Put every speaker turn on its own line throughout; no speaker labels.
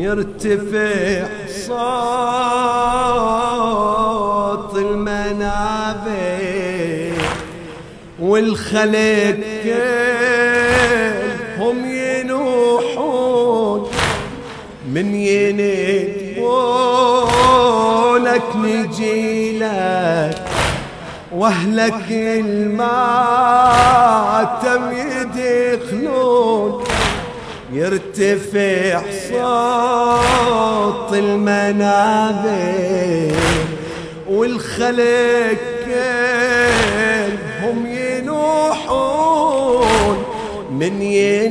يرتفع صوت المنابر والخلق كلهم ينوحون من يندبونك نجيلك واهلك الماتم يدخلون يرتفع صوت المنابر والخلق كلهم ينوحون من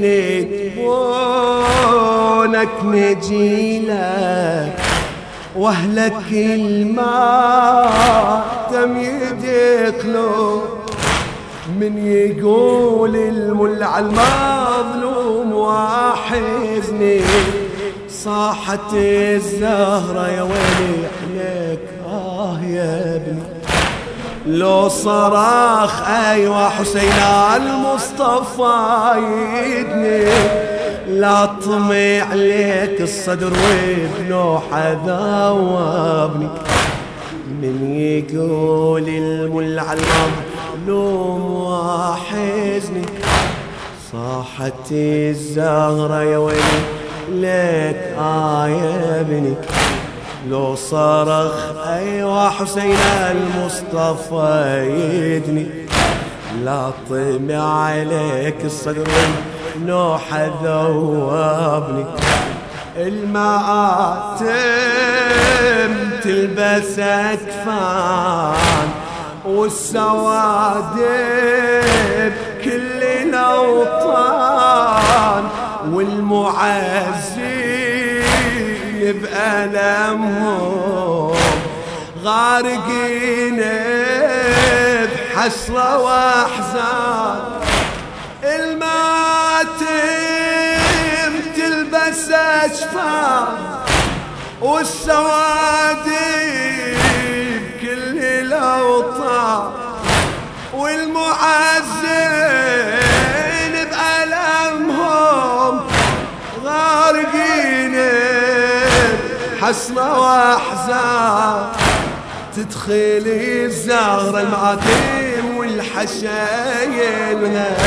يندبونك نجيلك واهلك الماتم يدخلون من يقول الملع المظلوم واحزني صاحت الزهرة يا ويلي عليك يا ابني لو صراخ ايوه حسين المصطفى يدني لا طمي عليك الصدر وبنوحة ذوبني من يقول الملع المظلوم واحزني صاحت الزهرة يا ويلي لك يا ابني لو صرخ ايوه حسين المصطفى يدني لا طمي عليك الصدر نوحة ذوبني المآتم تلبس أكفان والسواد بكل الأوطان والمعزين بألمهم غارقين بحسرة وأحزان الماتم تلبس أجفان والسواد بكل الأوطان والمعزين بألمهم غارقين حسرة وأحزان تدخلي الزهرة المعاتم والحشايل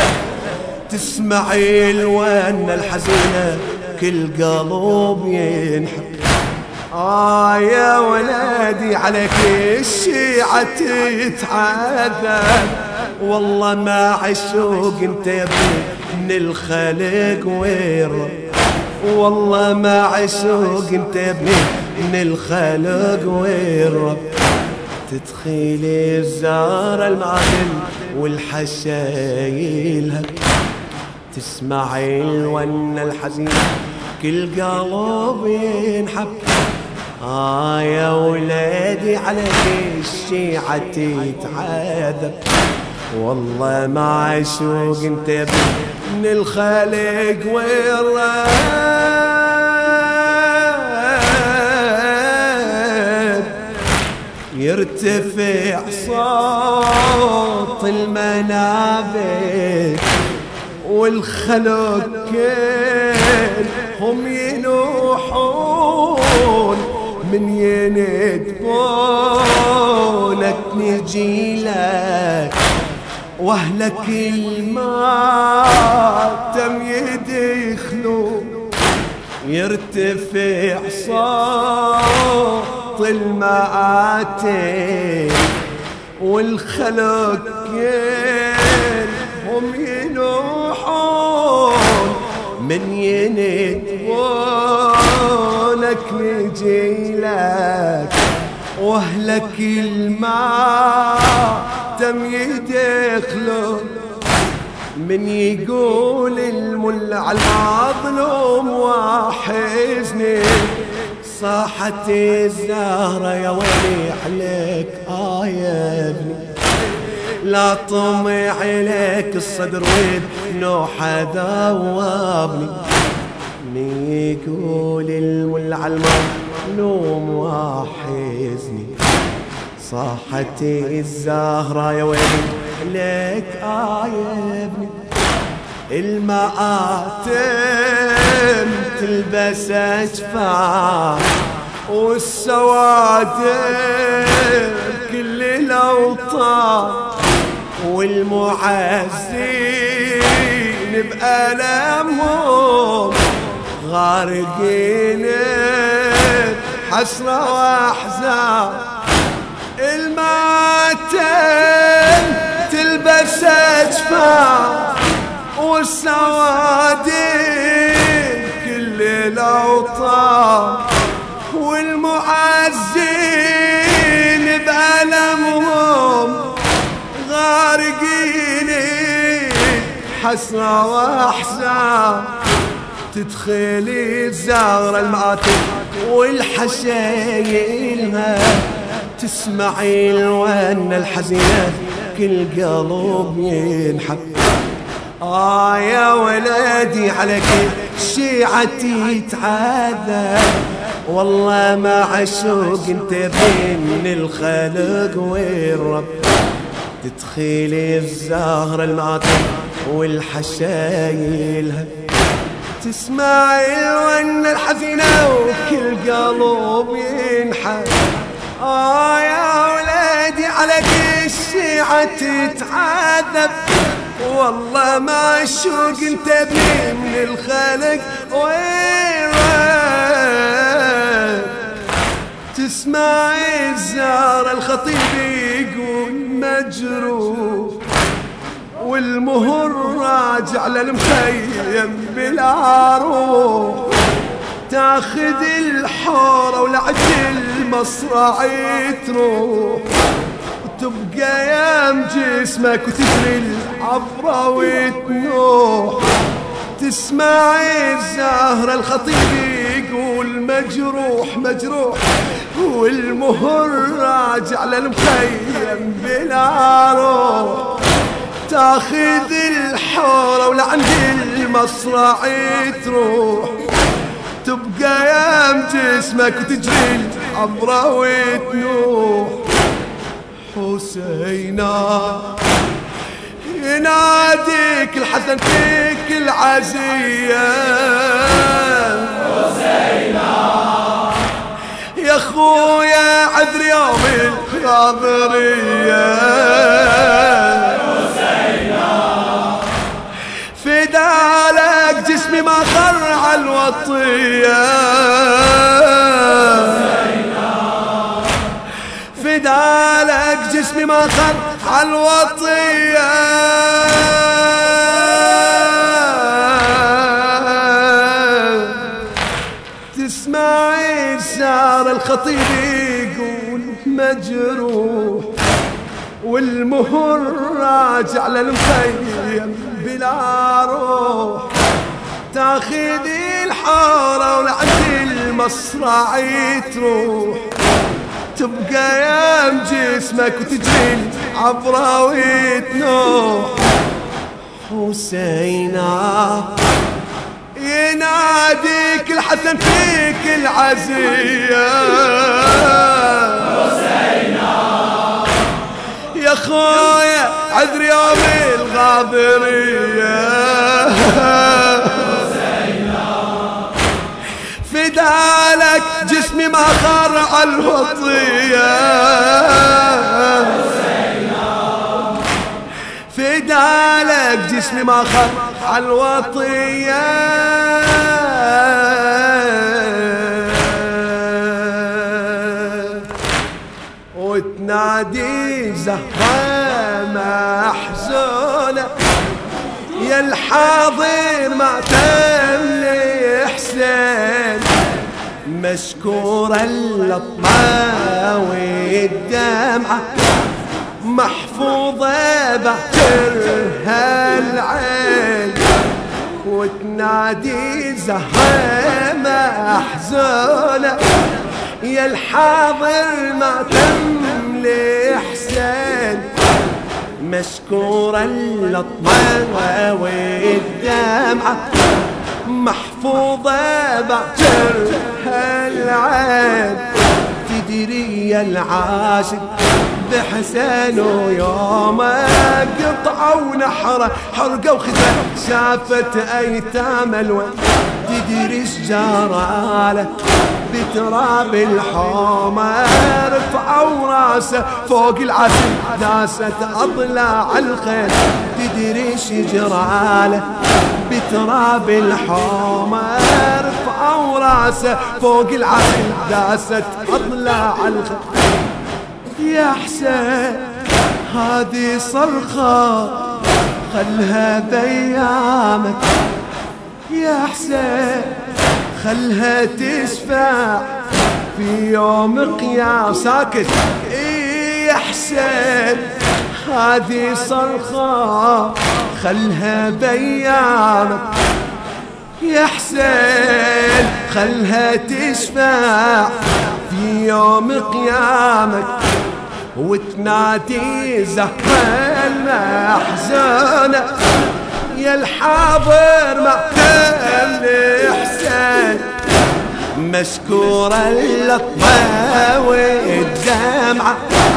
تسمعي الونة الحزينة كل قلب ينحب يا ولدي عليك الشيعة تتعذب والله ما عشوق انت يا ابني من الخلق والرب والله ما عشوق انت يا ابني من الخلق والرب تدخلي الزهرة المعاتم والحشايلها تسمعي الونة الحزينة كل قلب ينحب يا ولادي عليك الشيعة تتعذب والله ما عشوق انت يا ابني من الخالق والرب يرتفع صوت المنابر والخلق كلهم ينوحون من يندبونك نجيلك واهلك الماتم يدخلون يرتفع صوت المآتم والخلق كلهم ينوحون من يندبونك نجيلك واهلك الماتم يدخلون من يقول الملع المظلوم واحزني صاحت الزهرة يا ويلي عليك يا ابني لا طمي عليك الصدر وبنوحة ذوبني من يقول الملع المظلوم واحزني صاحت الزهرة يا ويلي عليك يا ابني المآتم تلبس أجفاف والسواد كل الأوطان والمعزين بألمهم غارقين حسرة وأحزان. الماتم تلبس أجفاف والسوادين كل الأوطان والمعزين بألمهم غارقين حسرة وأحزان. تدخلي الزهرة المآتم والحشايلها تسمعي الونة الحزينة كل قلب ينحب. يا ولدي عليك شيعتي تعذب والله ما عشوق انت بين الخلق والرب. تدخلي الزهرة المآتم والحشايلها تسمعي الونة الحزينة وكل قلب ينحب. يا ولدي عليك الشيعة تتعذب والله ما اشوق انت من الخلق والرب. تسمعي الزهرة الخطيب يقول مجروح والمهر راجع للمخيم بلا روح. تاخذ الحورة ولعد المصراعي تروح وتبقى يم جسمك وتجري العبرة وتنوح. تسمعي الزهرة الخطيب يقول مجروح مجروح والمهر راجع للمخيم بلا روح. تاخذ الحورة ولعند المصراعي تروح تبقى يم جسمك وتجري العبرة وتنوح. حسينا يناديك الحزن فيك العزية. حسينا يا خويا عذر يوم الخاضرية. فدالك جسمي ما خر على الوطية. فدالك جسمي ما خر على الوطية. تسمعي الشعر الخطيب يقول مجروح والمهر راجع للمخيم بلا روح. تاخذي الحارة ولعند المصراعي تروح تبقى يم جسمك وتجري العبرة وتنوح. حسينا يناديك الحسن فيك العزية. حسينا يا خويا عذر يوم الغاضرية. فدالك جسمي ما خر على الوطية. فدالك جسمي ما خر على الوطية. وتنادي زهرة محزونة يا الحاضر ما تملي حسين. مشكورة اللطمة والدمعة محفوظة بحجرها العين. وتنادي زهرة محزونة يا الحاضر ما تملي حسين. مشكورة اللطمة والدمعة محفوظة بحجرها العين. تدري يا العاشق بحسين ويومه قطعوا نحره حرقوا خذه شافت ايتام الوين تدري شجراله بتراب الحومه رفعوا راسه فوق العسل داست اضلاع الخيل تدري شجراله بتراب الحومه رفعوا راسه فوق العسل داست اضلاع الخيل يا حسين هذه صرخة خلها بيامك يا حسين خلها تشفع في يوم قيام ساكت يا حسين هذه صرخة خلها بيامك يا حسين خلها تشفع في يوم قيامك وتنادي زهرة المحزونة يا الحاضر مقتل حسين مشكورة اللطمة والدمعة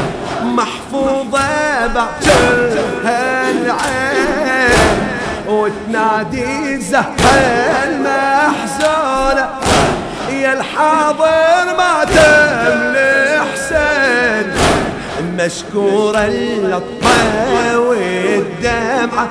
محفوظة بعشرها العين وتنادي زهرة المحزونة يا الحاضر مقتل حسين مشكورة اللطمة والدمعة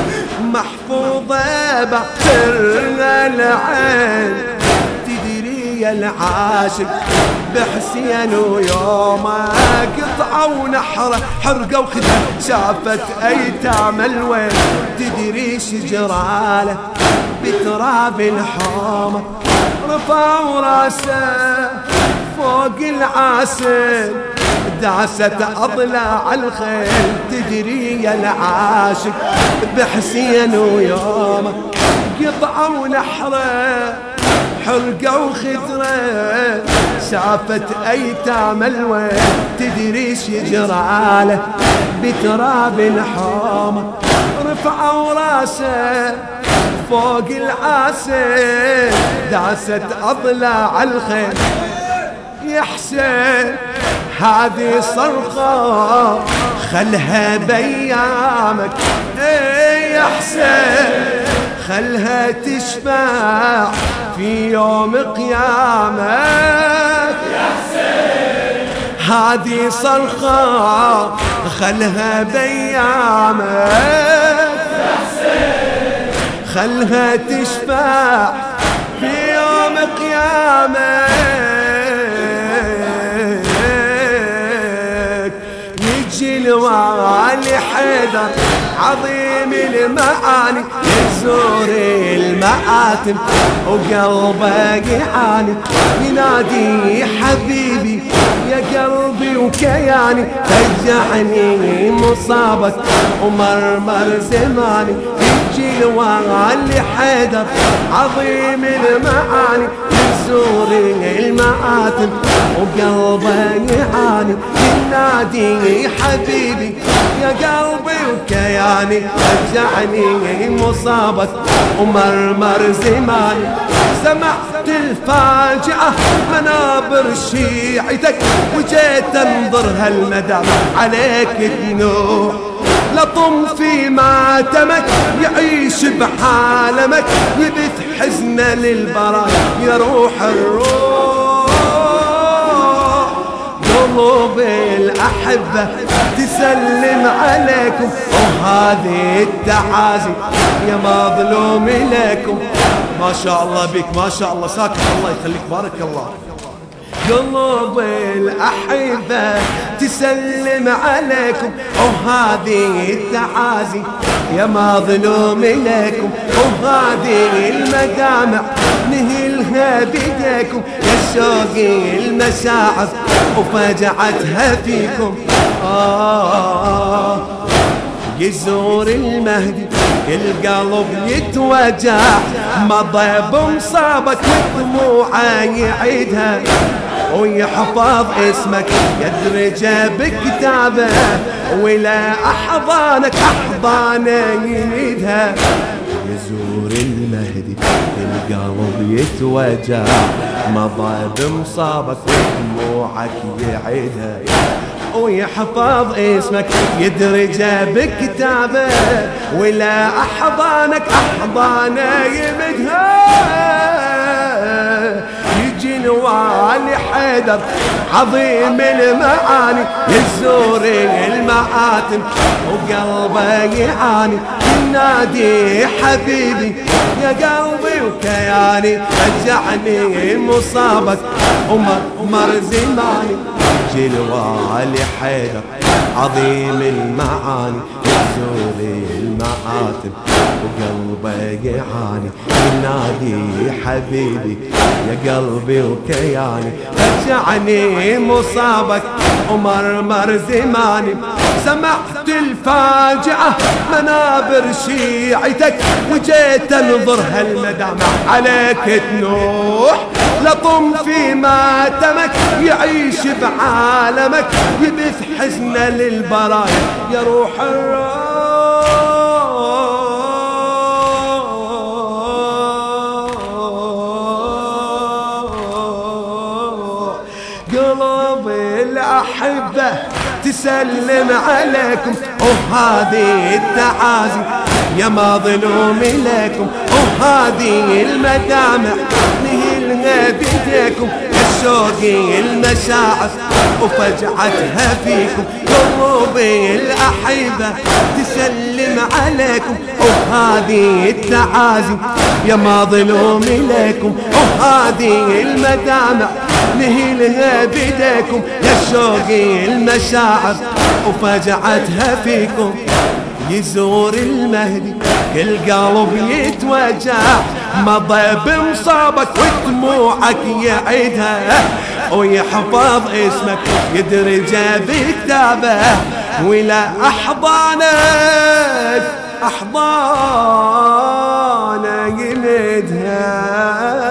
محفوظة بقرنا العين تدري يا العاشق بحسين ويومه قطعوا نحره حرقوا خده شافت ايتام الوين تدري شجراله بتراب الحومه رفعوا راسه فوق العاسل داست اضلاع الخيل تجري يا العاشق بحسين ويومه قطعوا نحره حرقوا خدره شافت ايتام الوين تدري شجراله بتراب الحومه رفعوا راسه فوق العاسل داست اضلاع الخيل يا حسين هذه صرخة خلها بيامك يا حسين خلها تشفع في يوم قيامك يا حسين هذه صرخة خلها بيامك يا حسين خلها تشفع في يوم قيامك الوالي حيدر عظيم المعاني يزور المآتم وقلبه يعاني ينادي حبيبي يا قلبي وكياني رجعني مصابك ومرمر زماني يجي الوالي حيدر عظيم المعاني يزور المآتم وقلبه يعاني ينادي حبيبي يا قلبي وكياني رجعني مصابك ومرمر زماني سمعت الفاجعة منابر شيعتك وجيت انظر هالمدى عليك تنوح لطم في ماتمك يعيش بحالمك يبث حزنه للبراء يروح الروح قلوب الأحبة تسلم عليكم وهذه التعازي يا مظلوم لكم ما شاء الله بك ما شاء الله ساكت الله يخليك بارك الله قلوب الأحبة تسلم عليكم وهذه التعازي يا مظلوم لكم وهذه المدامع نهلها بيديكم يا شوقي المشاعر وفجعتها فيكم يزور المهدي القلب يتوجع مضى بمصابك ودموعه يعيدها ويحفظ اسمك يدرجه بكتابه ولا احضانك احضانه يريدها يزور المهدي القلب يتوجع مضى بمصابك ودموعك يعيدها ويحفظ اسمك يدرج بكتابه، ولا أحضانك أحضانه يمدها. يجي الوالي حيدر عظيم المعاني يزور المآتم وقلبه يعاني، ينادي حبيبي يا قلبي وكياني، رجعني مصابك ومر زماني. يجي الوالي حيدر عظيم المعاني يزور المآتم وقلبه يعاني، ينادي حبيبي يا قلبي وكياني، رجعني مصابك ومر زماني. سمعت الفاجعة منابر شيعتك وجيت انظر هالمدامع عليك تنوح، لطم في ماتمك يعيش بعالمك، يبث حزنه للبرايا يا روح الروح. قلب الأحبة تسلم عليكم وهذه التعازي يا مظلوم لكم، وهذه المدامع نهلها بيديكم، الشوق المشاعر وفجعتها فيكم. قلوب الأحبة تسلم عليكم وهذه التعازي يا مظلوم لكم، وهذه المدامع نهيلها بيديكم، يا الشوق المشاعر وفجعتها فيكم. يزور المهدي كل قلب يتوجع، مضى بمصابك ودموعك يعيدها، ويحفظ اسمك يدرج بكتابه، ولا أحضانك أحضانه يمدها.